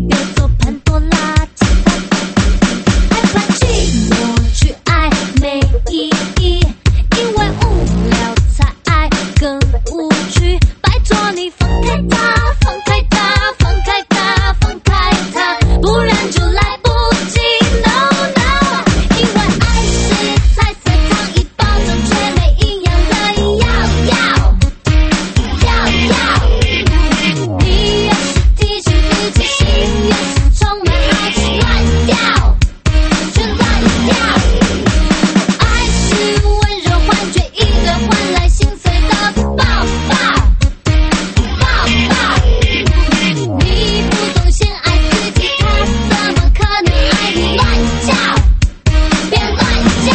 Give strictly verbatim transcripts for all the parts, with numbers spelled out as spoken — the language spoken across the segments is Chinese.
别做潘多拉，害怕寂寞去爱没意义，因为无聊才爱更无趣。拜托你放开它，放开它，放开它，放开它，不然就来不及。No no， 因为爱是彩色糖衣包装却没营养的药药药药。你越是提醒自己，心越是充满好奇，乱掉，却乱掉。爱是温柔幻觉，一堆换来心碎的抱抱抱抱。你不懂先爱自己，他怎么可能爱你？乱叫，别乱叫。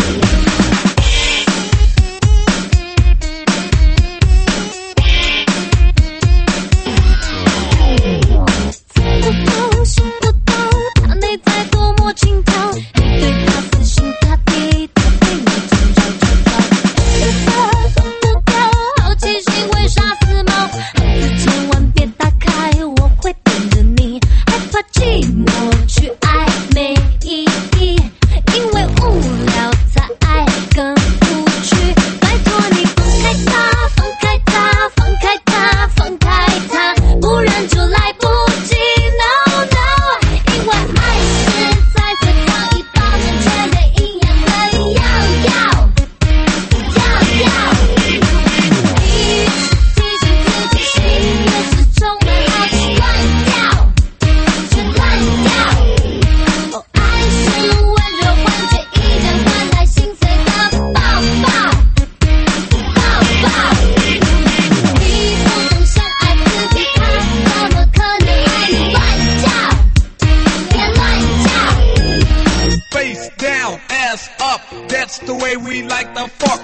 猜不透，心不透，他内在多么清透。你对他死心塌地，他对你千招万招。有色放不掉，好奇心会杀死猫。孩子千万别打开，我会等着你。害怕寂寞去爱没意义，因为无聊才爱更无趣。拜托你放开它，放开它，放开它，放开它，不然就来不及。No no， 因为爱是彩色糖衣包装却没营养的药药药药。你越是提醒自己，心越是充满好奇，乱掉，却乱掉。哦，爱是温柔幻觉，一点换来心碎的抱抱抱抱。你不懂先爱自己，他怎么可能爱你？乱叫，别乱叫。 Face down, ass up, that's the way we like to fuck.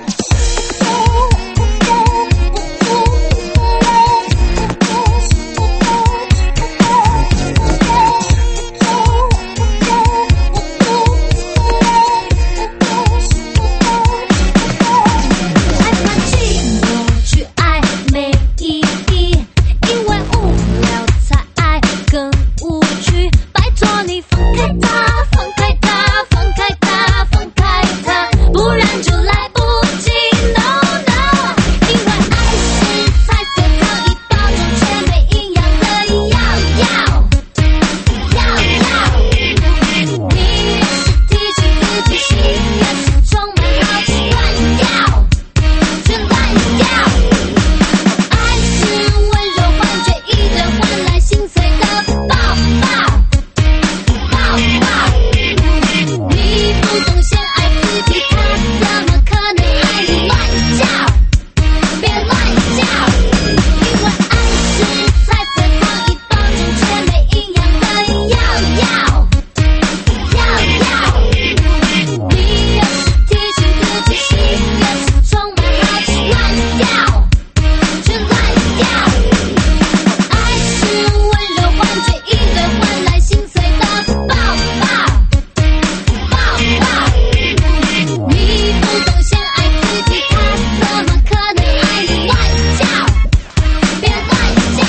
害怕寂寞去爱没意义，因为无聊才爱更无趣。拜托你放开它，放开它，放开它，放开它，不然就来不及。No no， 因为爱是彩色糖衣包装却没营养的药药药药。你越是提醒自己，心越是充满好奇，乱掉，却乱掉。爱是温柔幻觉，一堆换来心碎的抱抱抱抱。你不懂先爱自己，他怎么可能爱你？乱叫，别乱叫。因为爱是彩色糖衣包装却没营养的药药药药。你越是提醒自己，心越是充满好奇，乱掉，却乱掉。爱是温柔幻觉，一堆换来心碎的抱抱抱抱。你不懂先爱自己，他怎么可能爱你？乱叫，别乱叫。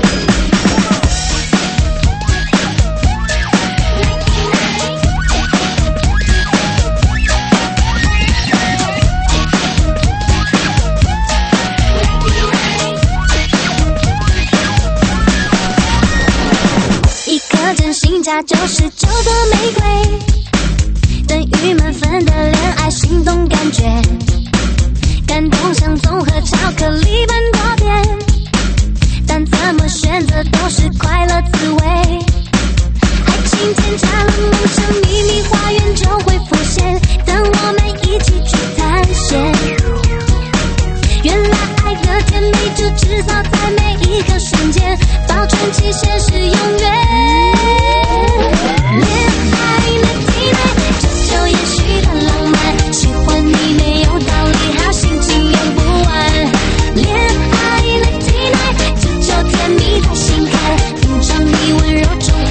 一颗真心价九十九朵玫瑰，等于满分的恋爱心动感觉，感动像综合巧克力般多变，但怎么选择都是快乐滋味。爱情添加了梦想，秘密花园就会浮现，等我们一起去探险。原来爱的甜美就制造在每一个瞬间，保证期限是永远。恋爱没体内，这就延续的浪漫，喜欢你没有道理，好心情用不完。恋爱没体内，这就甜蜜在心坎，品尝你温柔中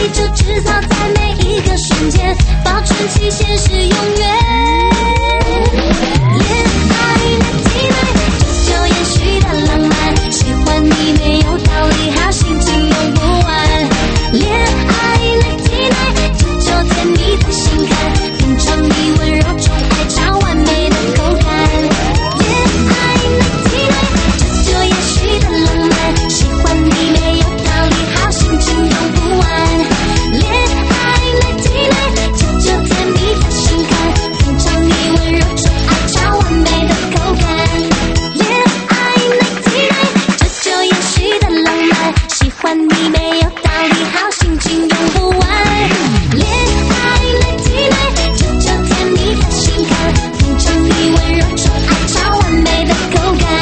里就制造在每一个瞬间，保存期限是永远。恋爱的体内，久久延续的浪漫，喜欢你没有道理，好心情用不完。恋爱的体内，久久甜蜜的心坎，品尝你温柔宠爱超完美的口感。恋爱的体内，久久延续的浪漫，喜欢你没有道理，好心情用不完。恋爱的体内，久久甜蜜的心坎，品尝你温柔宠爱超完美的口感。恋爱的体内，久久延续的浪漫，喜欢你没有道理，好心情用不完。恋爱的体内，久久甜蜜的心坎，品尝你温柔宠爱超完美的口感。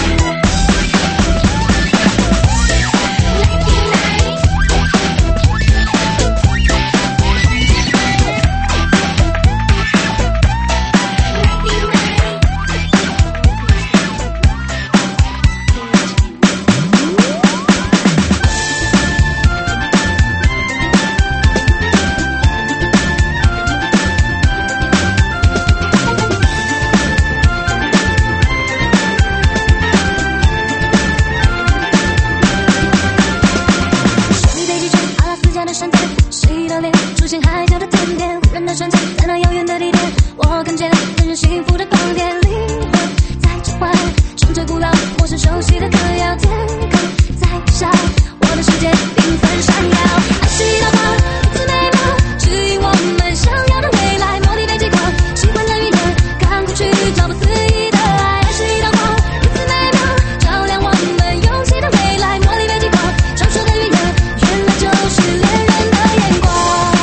你北极圈，阿拉斯加的山巅，谁的脸出现海角的甜点，忽然的瞬间，在那遥远的地点，我看见人人幸福的光点，灵魂在召唤，乘着古老陌生熟悉的歌谣，天空在微笑，我的世界缤纷闪耀，爱是一道光，如此美妙，指引我们想要的未来，茉莉被击垮，喜欢的语言，看过去找不肆意的爱，爱是一道光，如此美妙，照亮我们勇气的未来，茉莉被击垮，传说的语言，原来就是恋人的眼光。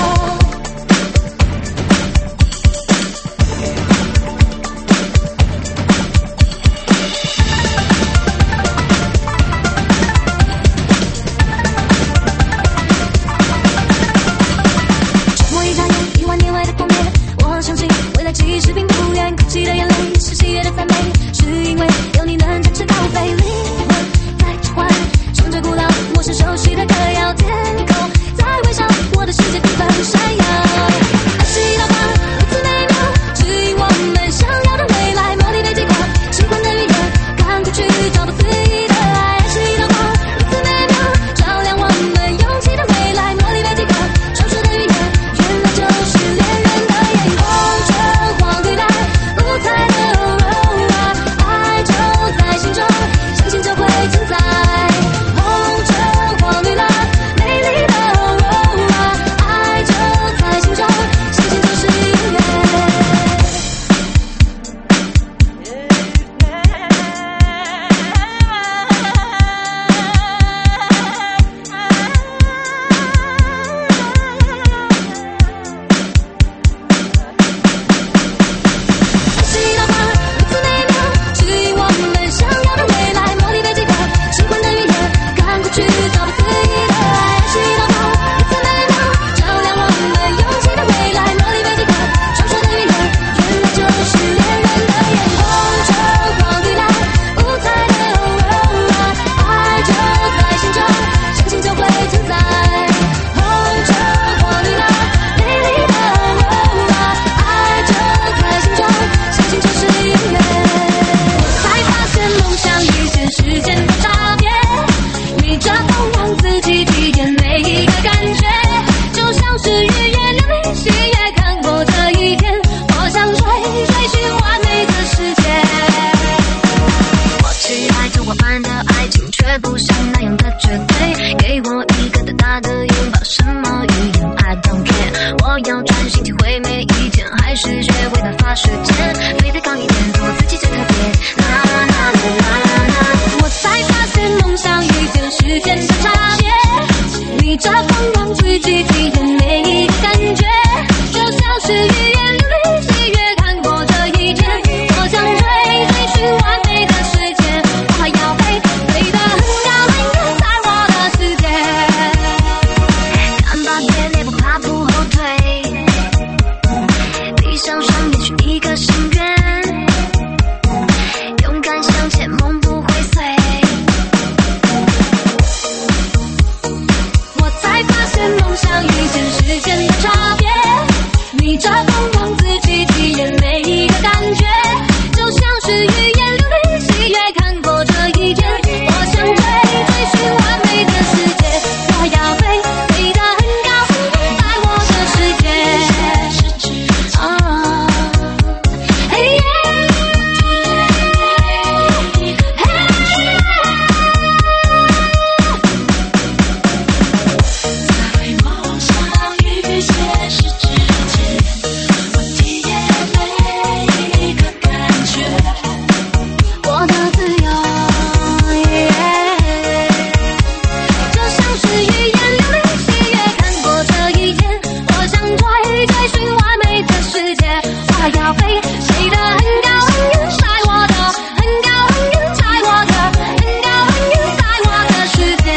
默一眨眼，一万年外的光年，我相信未来其实并不远，哭泣的眼泪是喜悦的赞美，是因为有你能展翅高飞，灵魂在召唤，唱着古老陌生熟悉的歌谣，天空在微笑，我的世界缤纷闪耀，爱是一道光，如此美妙，指引我们想要的未来，茉莉被击垮，喜欢的语言，看过去找不肆意的爱，爱是一道光，如此美妙，照亮我们勇气的未来，茉莉被击垮，传说的语言，原来就是恋人的眼光，橙黄绿蓝，五彩的 aurora， 爱就在心中，相信就会存在。红橙黄绿蓝，美丽的 aurora， 爱就在心中，相信就是永远。爱是一道光，如此美妙，指引我们想要的未来，茉莉被击垮，喜欢的语言，看过去找不肆意的爱，爱是一道光，如此美妙，照亮我们勇气的未来，茉莉被击垮，传说的语言，原来就是恋人的眼光，橙黄绿蓝，五彩的 aurora， 爱就在心中，相信就会存在。红橙黄绿蓝，美丽的 aurora， 爱就在心中，相信就是永远。才发现梦想与现实间的差别，逆着风让自己体验每一个感觉，就像是日夜流离，星月看过这一天，我想追追寻完美的世界。我期待着我般的爱情，却不像那样的绝对，给我一个大大的拥抱，什么语言 I don't care， 我要专心体会每一天，还是学会打发时间，飞得高一点，做自己最特别，啦啦啦啦啦啦，我才发现梦想与现实间的差别，逆着风让自己体验每一个感觉，就像是日夜流离，喜悦看过这一天，我想追追寻完美的世界，我还要飞，飞得很高很远，在我的世界，看吧别累不怕不后退，理想上也许一个明显视线的差别。逆着风让自己体验每一个感觉，就像是语言流离喜悦，看过这一天，我想追追寻完美的世界，我要飞飞得很高很远，在我的世界。啊，嘿耶，在梦想与现实之间，我体验每一个感觉，我的自由，就像是语言流离喜悦，看过这一天，我想追追寻完美的世界，我要飞飞得很高很远，在我的很高很远，在我的很高很远，在我的世界。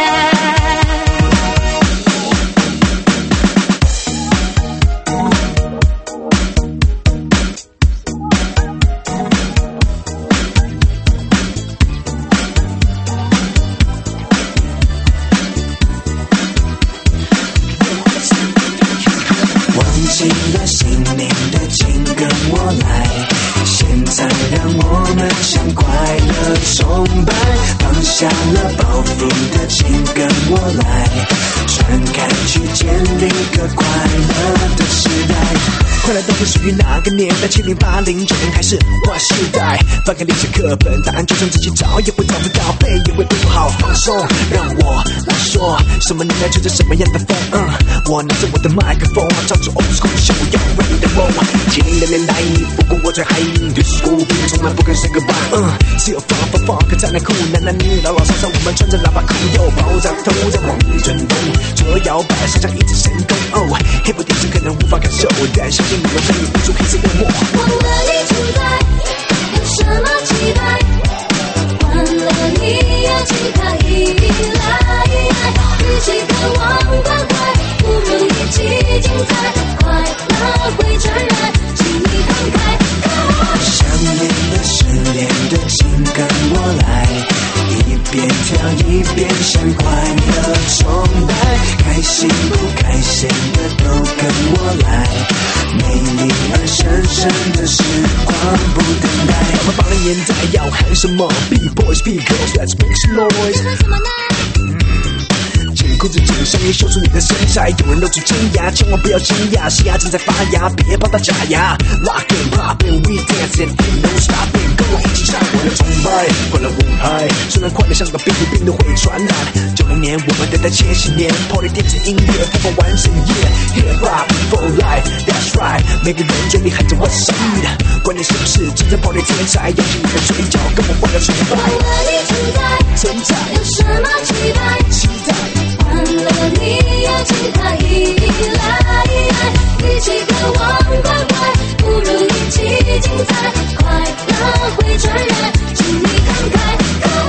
忘记了姓名的请跟我来，现在让我们向快乐崇拜，放下了包袱的请跟我来，传开去建立个快乐的时代。快乐到底属于哪个年代？七零八零九零还是划时代？翻开历史课本，答案就算自己找也会找不到，背也会背不好。放松，让我来说，什么年代吹着什么样的风？嗯，我拿着我的麦克风，照着 old school 秀要 ready 的梦。七零的年代，不过我最嗨，对世故别人从来不肯 say goodbye。嗯，只有放放放，可在那酷，男男女女老老少少，我们穿着喇叭裤，又爆炸头在往前冲，左右摇摆，身上一直神功。哦，黑不电视可能无法感受，但相信你们可以付出黑色幽默。 忘了你存在，有什么期待？换了你也请他依赖，与其渴望关怀，不如一起精彩，快乐会传染，请你慷慨。 想念的失恋的请跟我来，一边跳一边向快乐崇拜，开心不开心的都跟我来，美丽而神圣的时光不等待。我们八零年代要喊什么 ？Be boys, be girls, let's make some noise。 什么呢？ 紧箍子紧身衣秀出你的身材，有人露出尖牙，千万不要惊讶，新牙正在发芽，别抱到假牙。Rock and pop and we dance and ain't no stopping， 跟我一起上我的崇拜，快乐舞台，虽然快乐像个病毒，病毒会传染。九零年我们等待千禧年 ，Party 电子音乐播放完整夜 ，Hip Hop for life，That's right， 每个人嘴里喊着 What's up， 关键是不是真正 Party 天才，扬起你的嘴角，跟我快乐崇拜。 忘了你存在， 存在， 有什么期待？ 期待。 换了你也请他依赖，与其渴望关怀，不如一起精彩，快乐会传染，请你慷慨。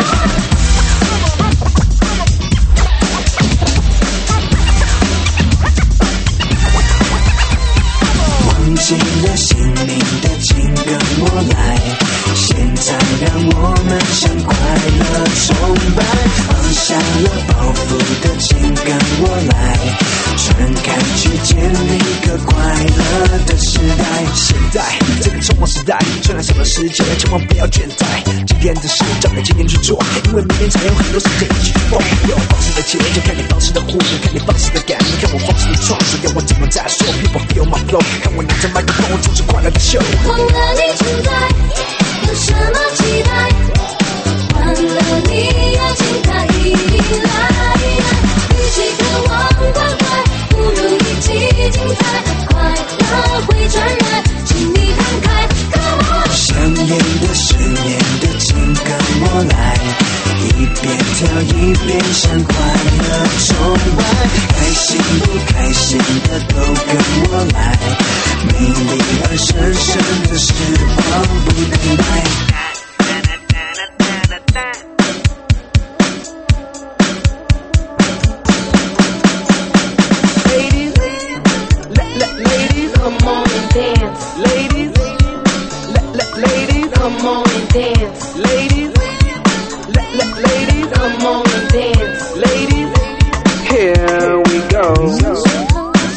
忘记了姓名的请跟我来，现在让我们向快乐崇拜，放下了包袱的请跟我来，传开去建立个快乐的时代。现在这个匆忙时代，虽然少了时间，千万不要倦怠，今天的事交给今天去做，因为明天才有很多时间一起去疯。有放肆的节奏，看你放肆的呼吸，看你放肆的感觉，看我放肆的创作，要我怎么再说 ？People feel my flow， 看我拿着麦克风，做出快乐的秀。 忘了你存在，有什么期待？换了你也请他依赖，与其渴望关怀，不如一起精彩，快乐会传染，请你慷慨。 想念的失恋的请跟我来，一边跳一边向快乐崇拜，开心不开心的都跟我来，美丽而神圣的时光不等待。 Come on and dance, ladies. Let, let, ladies, come on and dance, ladies. Let, let, ladies, come on and dance, ladies. Here we go.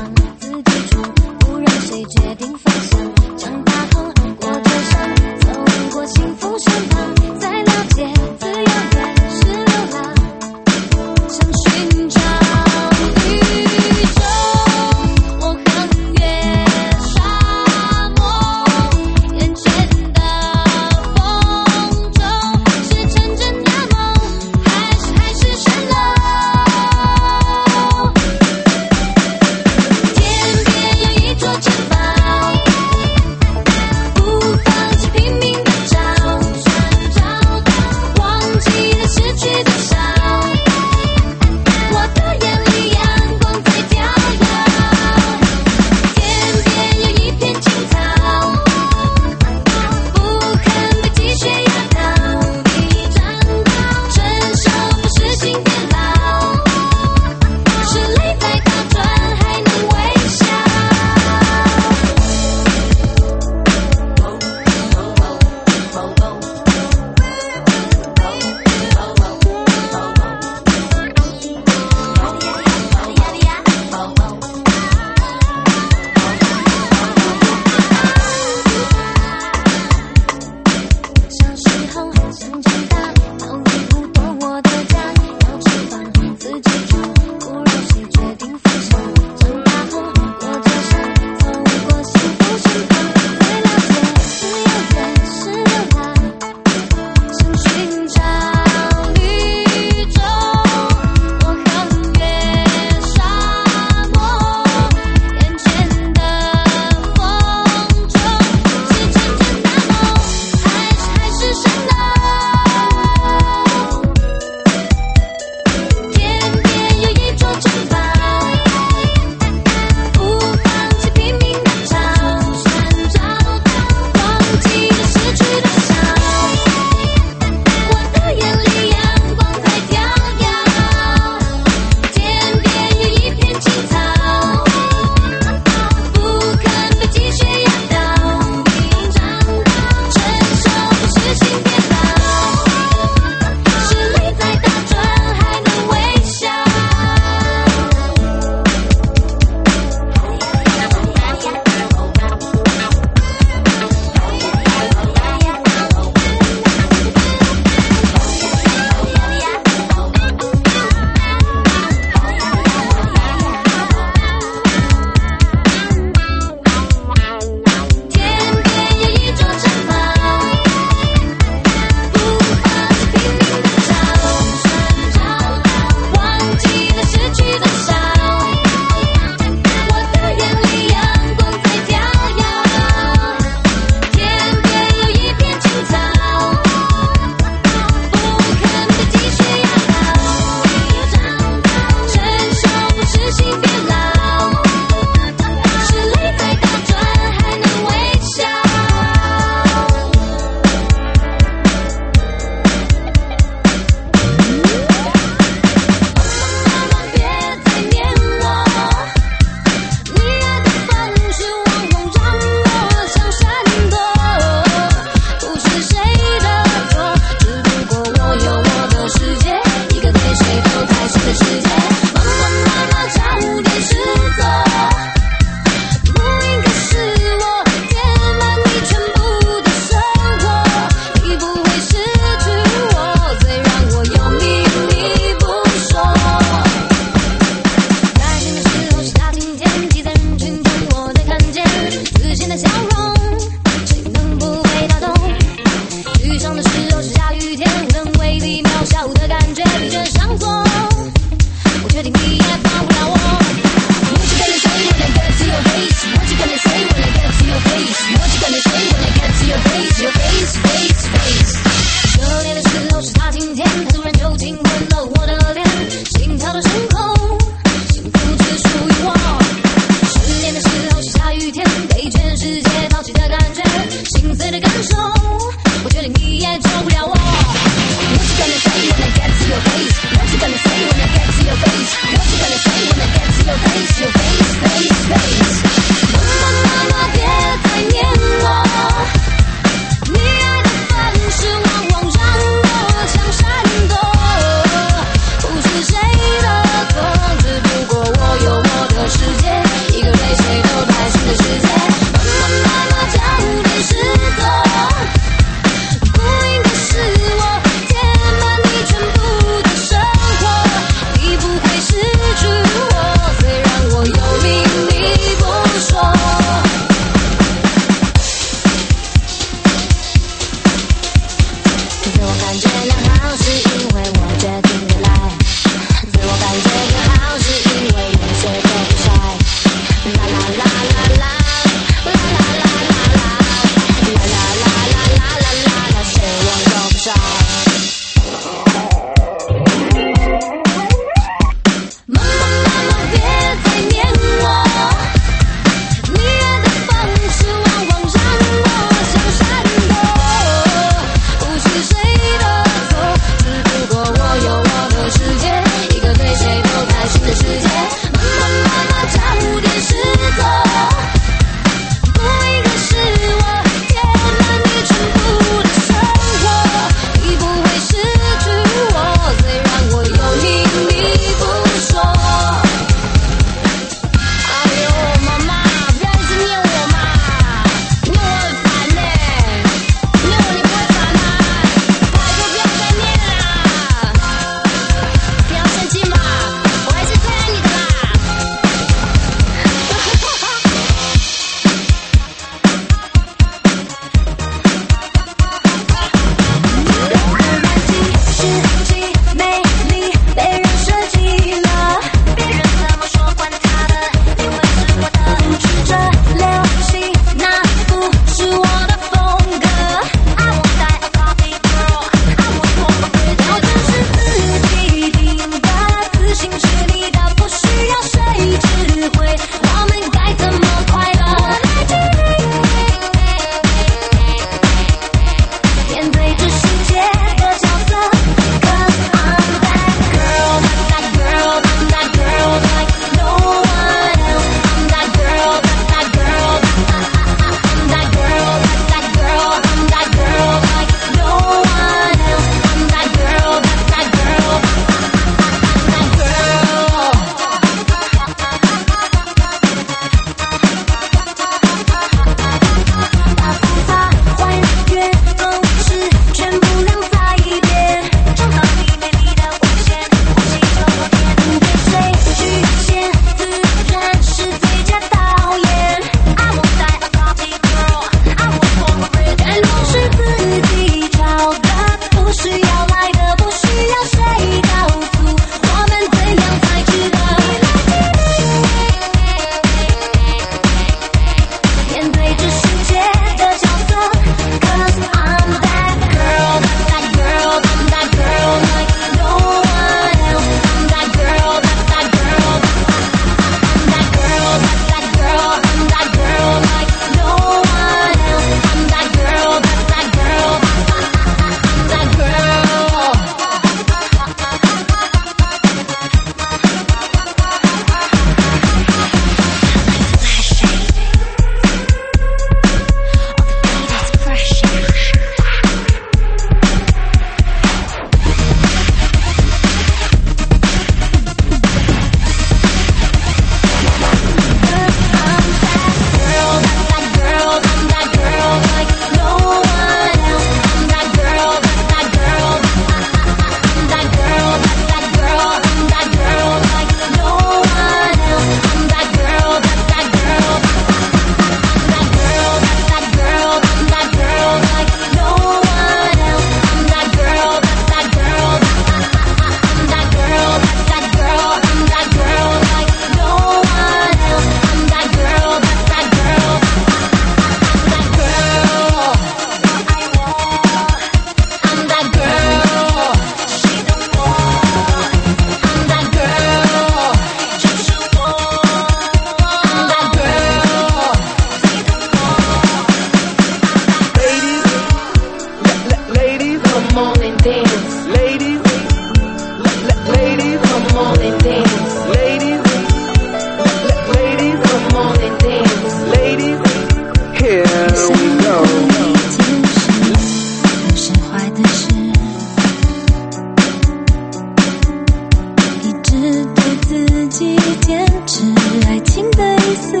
己坚持爱情的意思，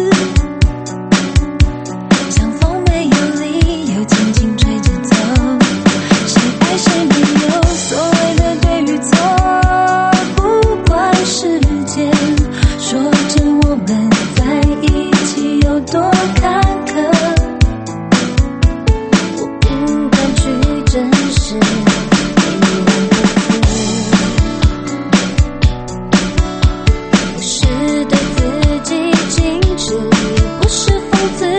相逢没有理由，轻轻吹着走，谁爱谁没有所谓的对与错，不管时间说着我们在一起有多坎坷，我不敢去证实给你两个字，不是对自己矜持，也不是讽刺，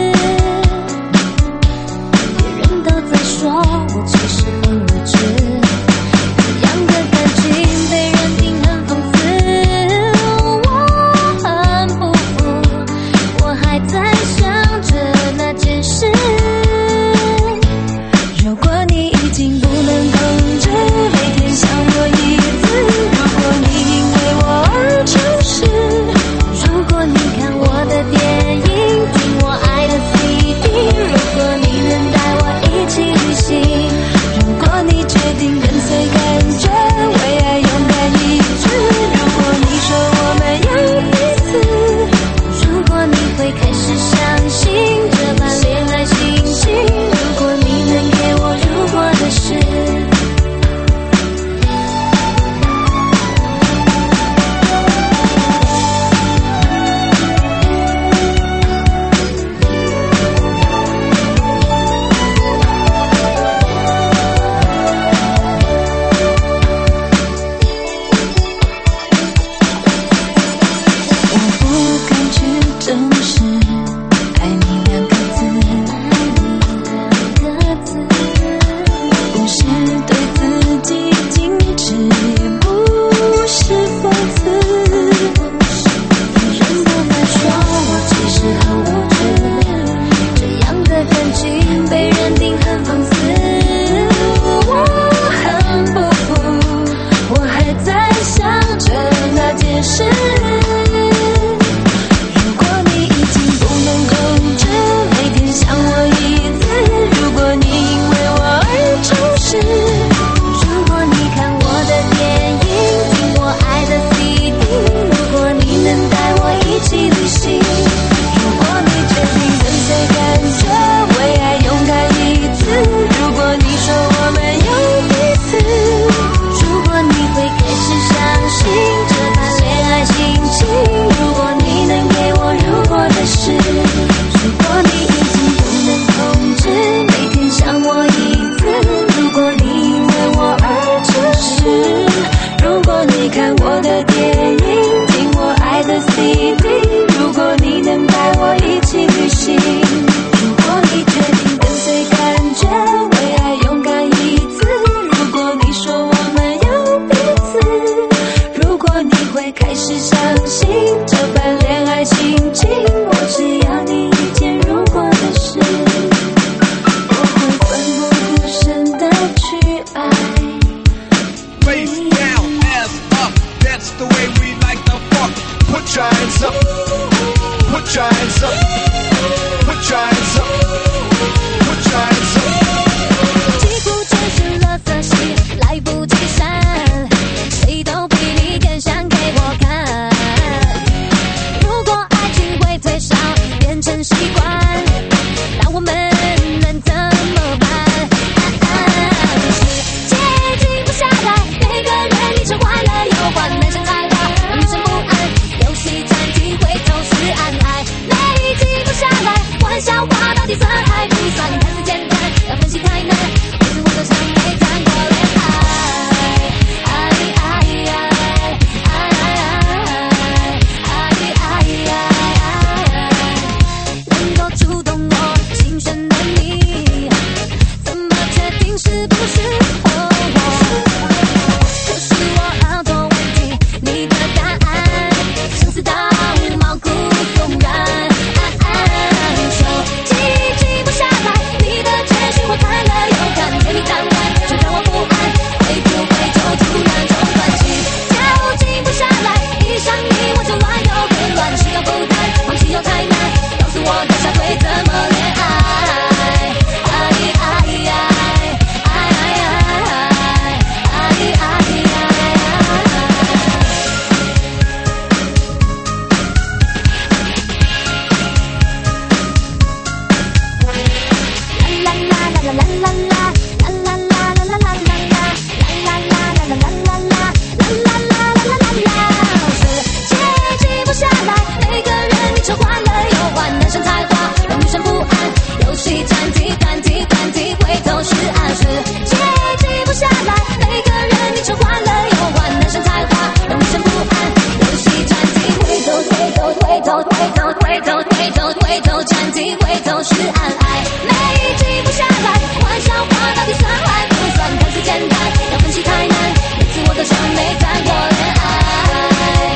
别人都在说我其实很无知，这样的感情被认定很讽刺，我很不服，我还在想着那件事，如果你已经不能控制，每天想我一次，如果你因为我而诚实，如果你看我的电影，听我爱的 C D， 如果你能带我一起旅行，如果你决定跟随感觉，为爱勇敢一致，如果你说我们有彼此，如果你会开始相信这般恋爱心情，如果你能给我如果的事，我不敢去证实爱你两个字，两个字，不是对自己矜持，也不是讽刺，别人都在说我其实很无知，这样的感情被认定很讽刺，我很不服，我还在想着那件事，如果你已经不能控制，每天想我一次，如果你因为我而诚实，如果你看我的电影，听我爱的 C D， 如果你能带我一起旅行，如果你决定跟随感觉，为爱勇敢一次，如果你说我们有彼此，如果你会开始相信这般恋爱心情，如果你能给我如果的事，如果你已经不能控制，每天想我一次，如果你因为我而诚实，如果你看我的电影，听我爱的 C D， 如果你能带我一起旅行，如果你决定跟随感觉，为爱勇敢一次，如果你说我们有彼此，如果你会开始相信这般恋爱心情，我只要你一件如果的事，我会奋不顾身的去爱 Face down, ass up, that's the way we like to fuck. Put your hands up, put your hands up, put your hands up, put your hands up. 几乎全是垃圾戏，来不及删，谁都比你更想给我看。如果爱情会退烧，变成习惯，那我们能怎么办？世界停不下来，每个人一生欢乐又欢，男生害怕，女生不安，游戏暂停会总是暗爱，没停不下来，玩笑话到底回头暂停，回头是爱爱，每一集不下来，玩笑话到底算还不算？看似简单，要分析太难，每次我都像没谈过恋爱。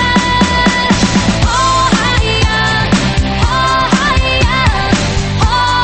Oh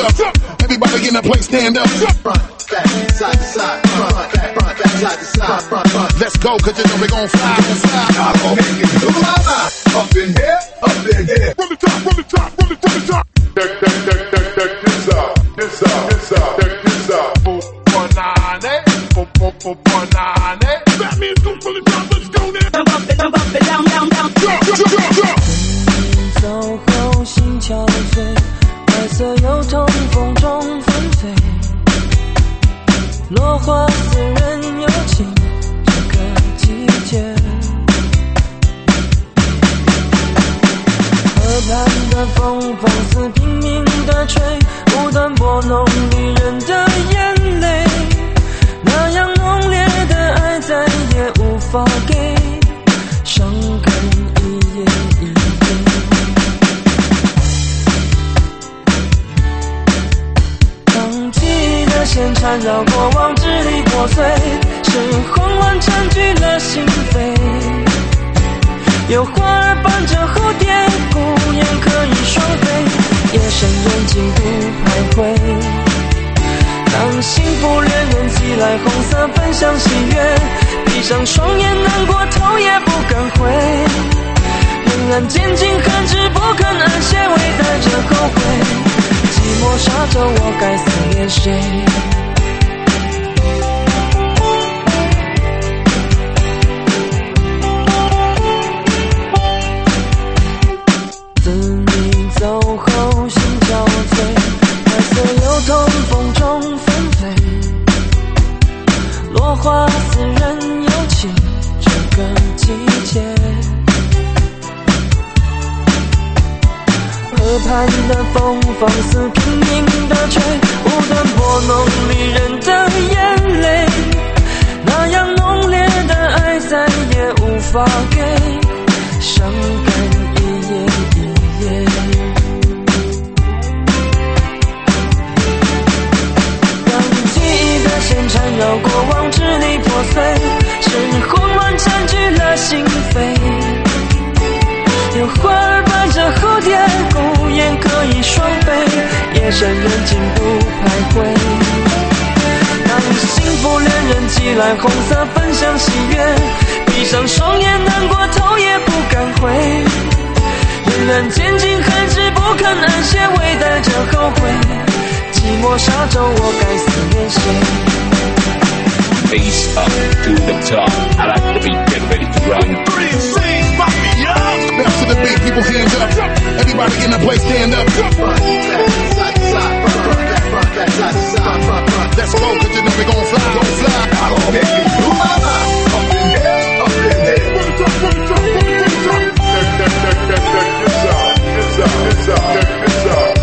up. Everybody in the place, stand up. Front, back, side to side. Front, back, front, back, side to side. Front, front. Let's go, cause you know we gon' fly, gon' fly. I'm gon' make it move my mind. Up in here, up in here. From the top, from the top, from the, from the top. Deck, deck, deck, deck, deck, this out, this out, this out, deck, this out. Four, four, nine, eight. Four, four, four, four, nine, eight. Batman's go from the top, let's go now. Jump up it, jump up it, down, down, down. Jump, jump, jump, jump. 走后心憔悴，白色油桐风中纷飞，落花似人有情，这个季节。河畔的风放肆拼命地吹，不断拨弄离人的眼泪，那样浓烈的爱再也无法给，伤感一夜一夜。线缠绕过往，支离破碎，是慌乱占据了心扉。有花儿伴着蝴蝶，孤雁可以双飞，夜深人静不徘徊。当幸福恋人寄来红色分享喜悦，闭上双眼难过头也不敢回，仍然坚尽寒枝不肯安歇，微带着后悔。寂寞沙洲，我该思念谁？自你走后心憔悴，白色油桐风中纷飞，落花似人有情，这个季节。河畔的风放肆拼命地吹，不断拨弄离人的眼泪，那样浓烈的爱再也无法给，伤感一夜一夜。当记忆的线缠绕过往，支离破碎，是慌乱占据了心扉。有花儿伴着蝴蝶，孤雁可以双飞，夜深人静不徘徊。当幸福恋人寄来红色分享喜悦，闭上双眼难过头也不敢回，仍然坚尽寒枝不肯安歇，微带着后悔。寂寞沙洲，我该思念谁 ？Face up to the top, I like the beat, get ready to run. Three, six, pop me up. Bounce to the beat, people hands up. Everybody in the place, stand up. Front, back, side to side. Front, back, front, back, side to side. Front, front. Let's go, cause you know we gon' fly, gon' fly. I gon' make it move my mind. Up in here, up in here. Run the top, run the top, run the top. Check, check, check, check, check this out, this out, this out, check this out.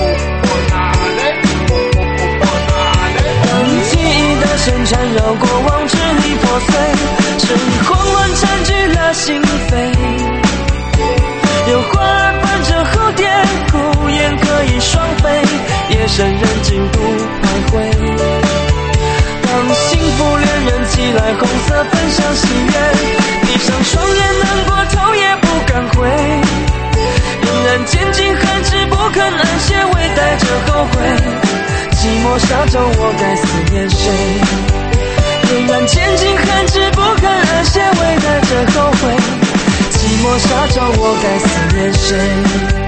线缠绕过往，支离破碎，是慌乱占据了心扉。有花儿伴着蝴蝶，孤雁可以双飞，夜深人静不徘徊。当幸福恋人寄来红色分享喜悦，闭上双眼难过头也不敢回，仍然坚尽寒枝不肯安歇，微带着后悔。寂寞沙洲，我该思念谁？仍然坚尽寒枝不肯安歇，微带着后悔。寂寞沙洲，我该思念谁？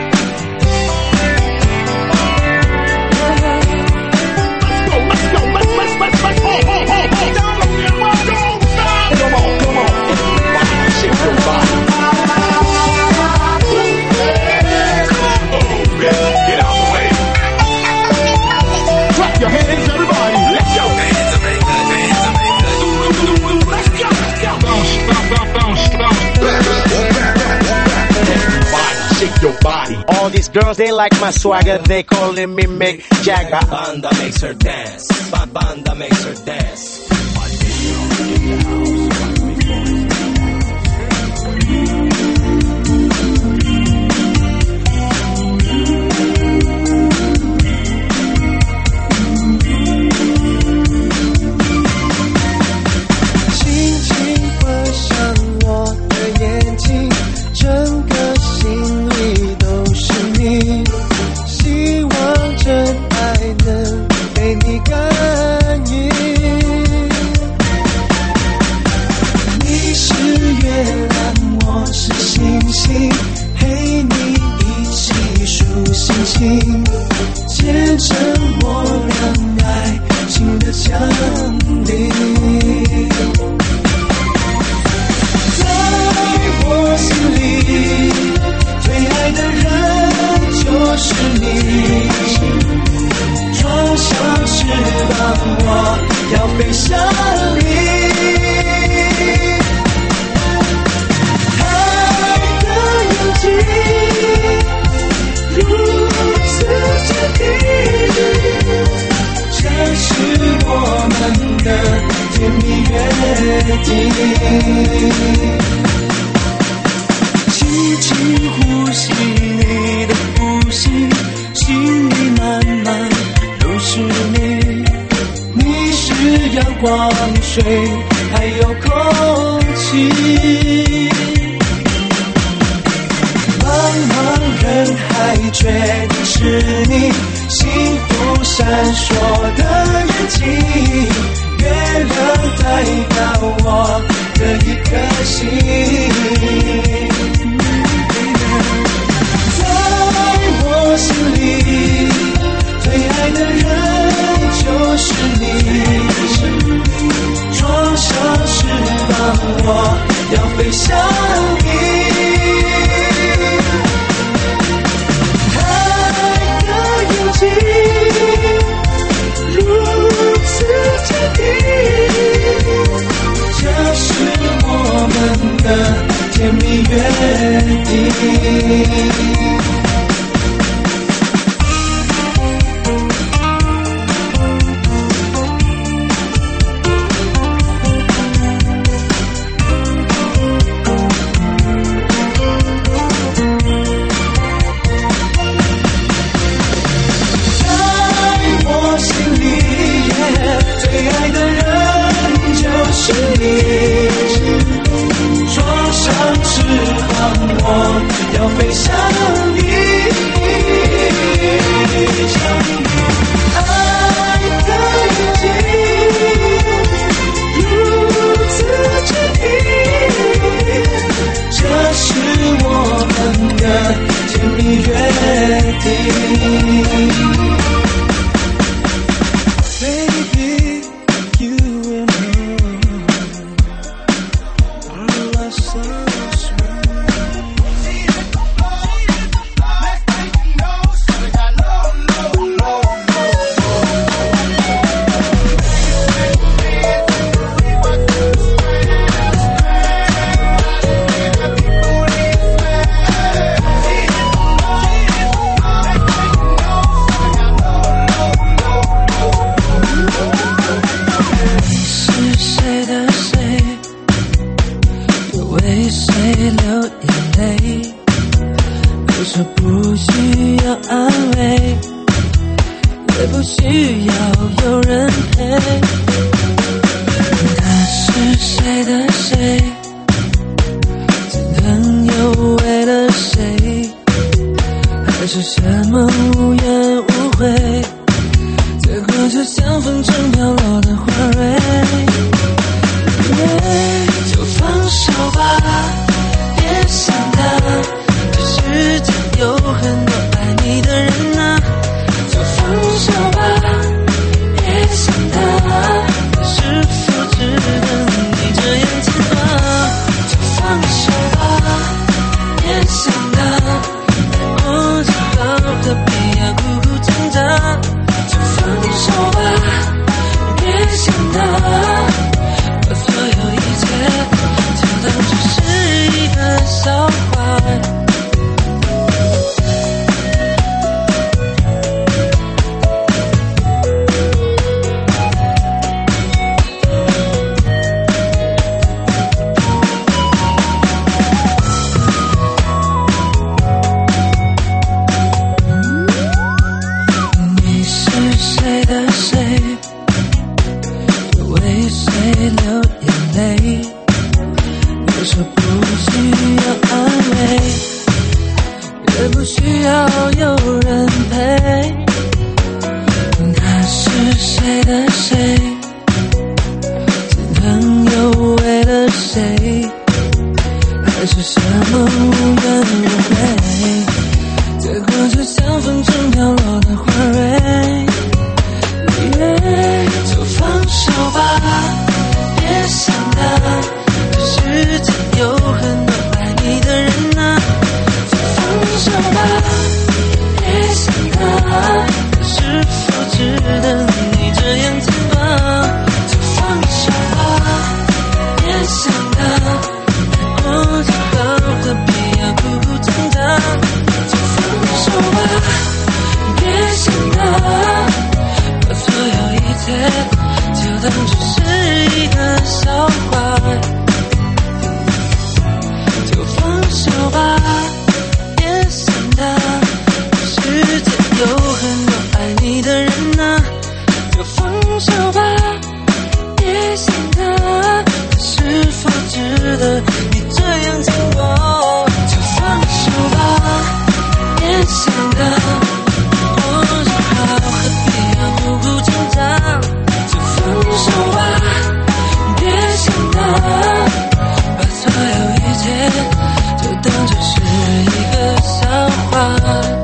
Your body. All these girls, they like my swagger, they calling me Mick Jagger. Banda makes her dance, Banda makes her dance. 反应。你是月亮，我是星星，陪你一起数星星，见证我俩爱情的降临。在我心里，最爱的人就是你，双双翅膀，我要飞向你。爱的勇气如此坚定，这是我们的甜蜜约定。轻轻呼吸你的呼吸，心里慢慢都是你。你是阳光、水还有空气，茫茫人海决定是你，幸福闪烁的眼睛，月亮代表我的一颗心。在我心里，最爱的人就是你，双双翅膀，我要飞向你。爱的勇气如此坚定，这是我们的甜蜜约定。是你，双双翅膀，我要飞向你。爱的勇气如此坚定，这是我们的甜蜜约定。 需要有人陪。他是谁的了谁？前朋友为了谁？还是什么无怨无悔？结果就像风中飘落的花蕊。就放手吧，别想他，这世界有很多爱你的人啊。就放手吧，别想他，可是否值得你这样牵挂？就放手吧，别想他，爱过就好，何必要苦苦挣扎？就放手吧，别想他，把所有一切就当只是一个笑话。就放手吧，别想他，世界有很多爱你的人啊。就放手吧，别想他，是否值得你这样经过？就放手吧，别想他，我就好，何必要苦苦挣扎？就放手吧，别想他，把所有一切就当作是一个笑话。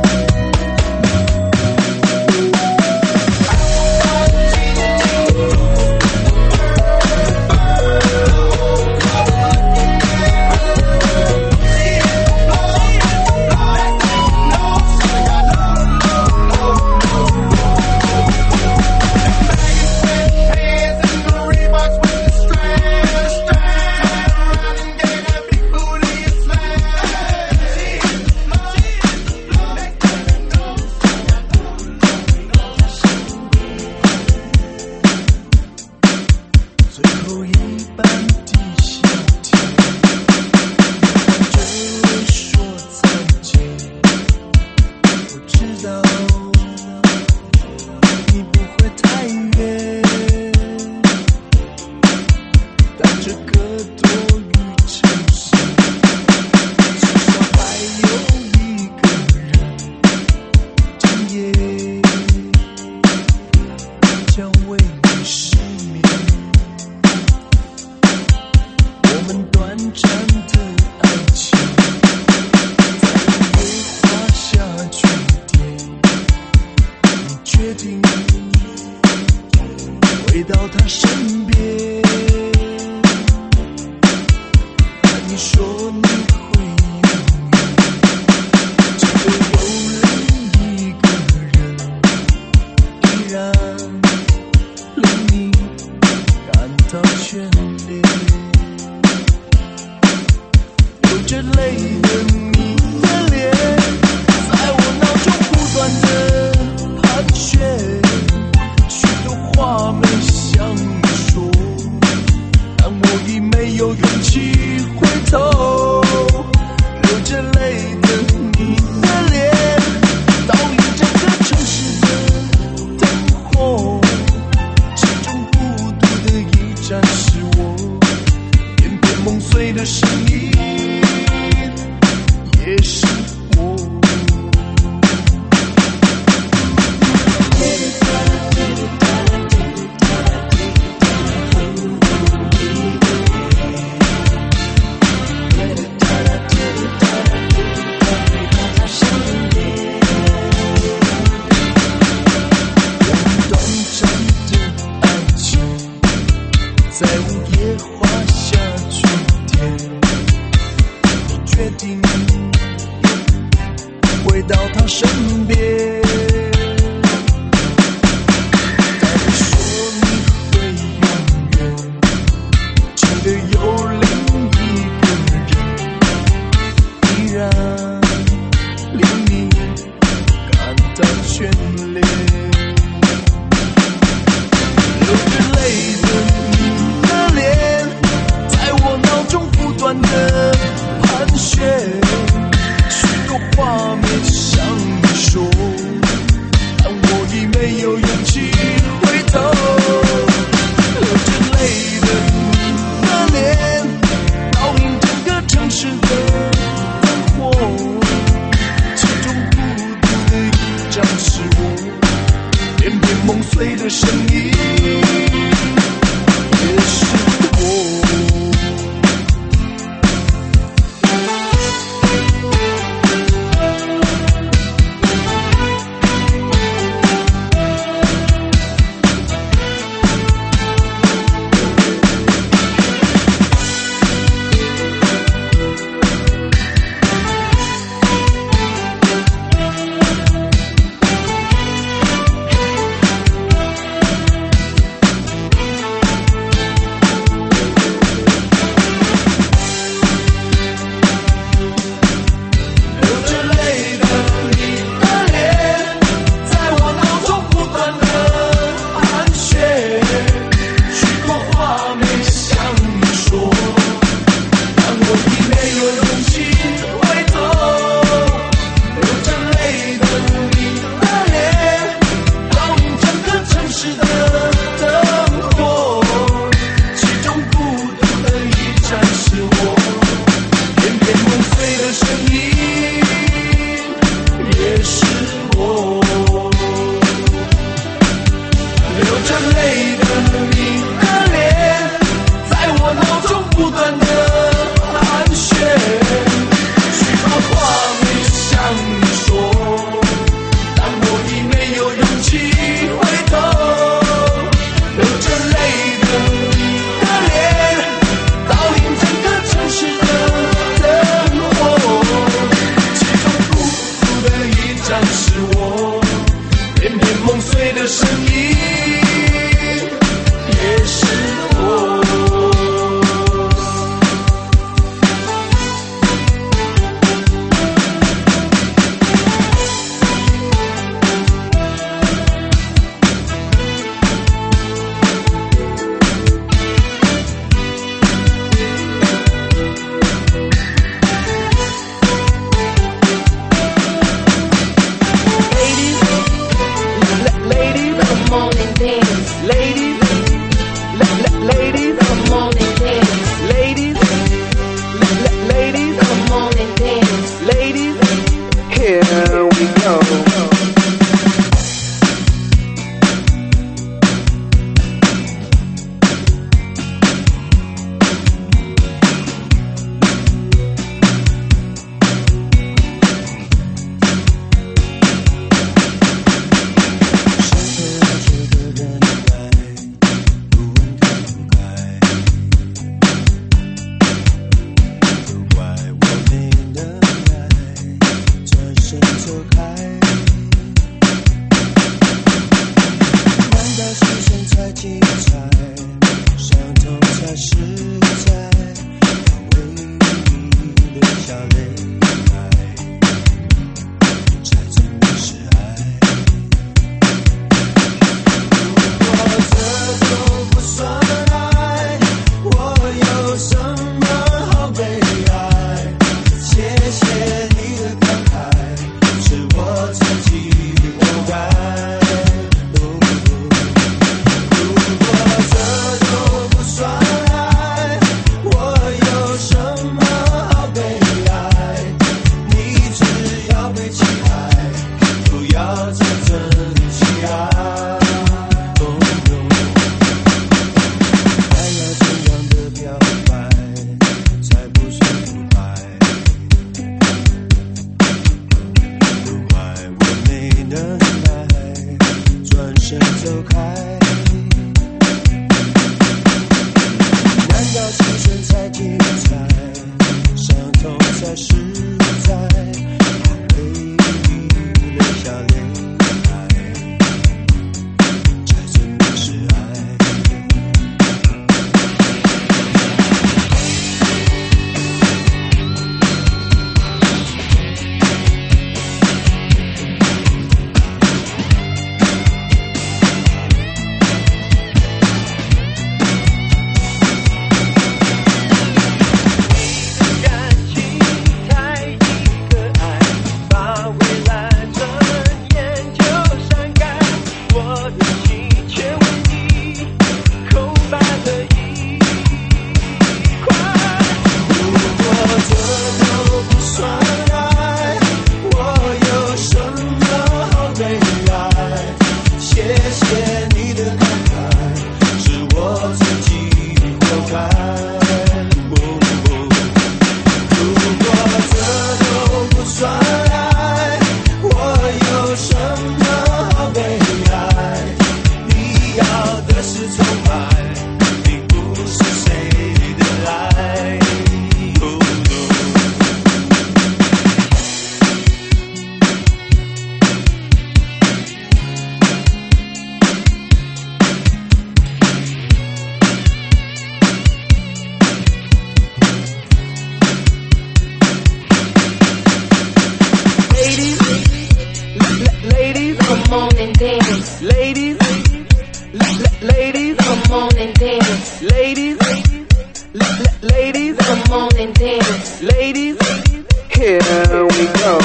回到他身边，但你说你会永远，记得有另一个人，依然令你感到眷恋。流着泪的你的脸，在我脑中不断的盘旋。话没向你说，但我已没有勇气回头。流着泪的你的脸，倒映整个城市的灯火，其中孤独的一盏是我，片片梦碎的声音也是我。在午夜画下句点，你决定回到他身边。但你说你会永远，记得有另一个人，依然令你感到眷恋。流着泪的不断的盘旋，许多画面向你说， dance. Ladies, ladies, come on and dance. Ladies, here we go.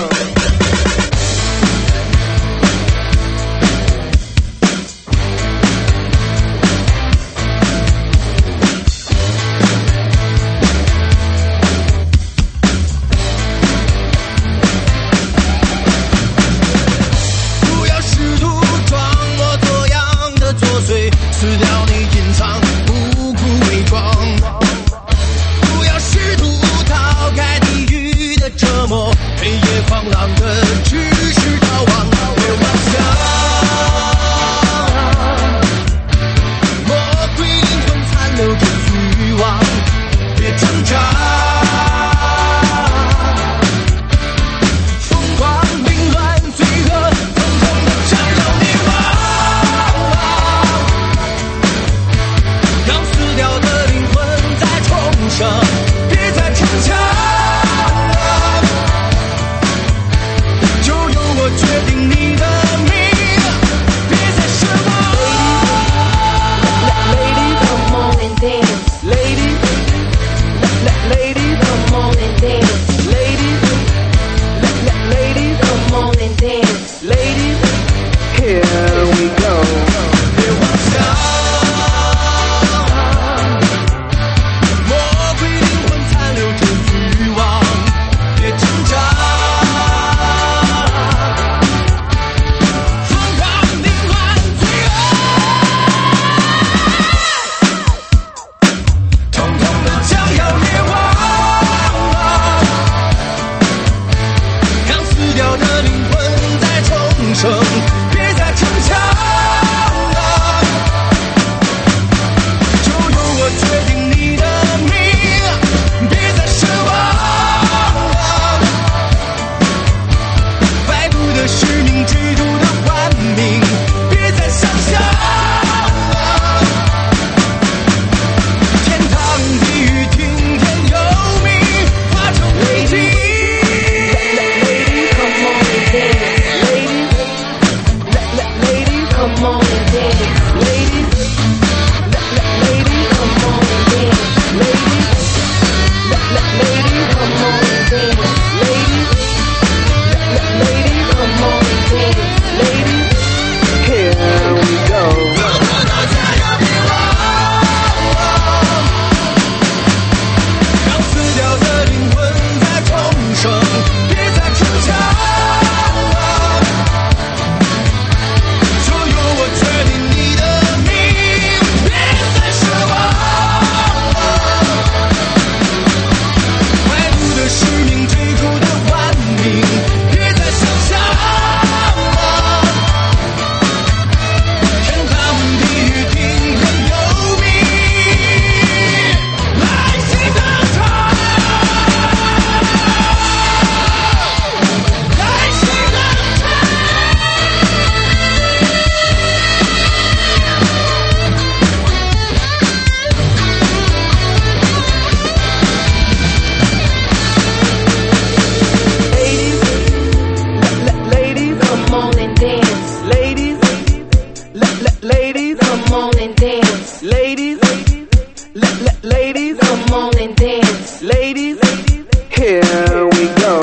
Here we go.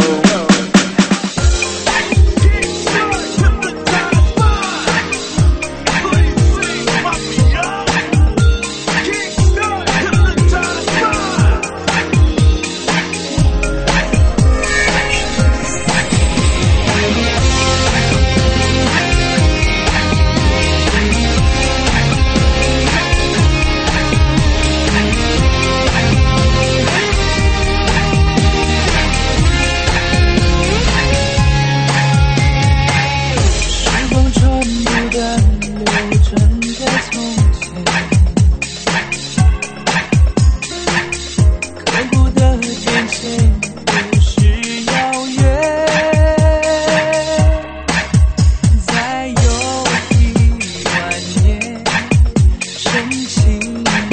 深情。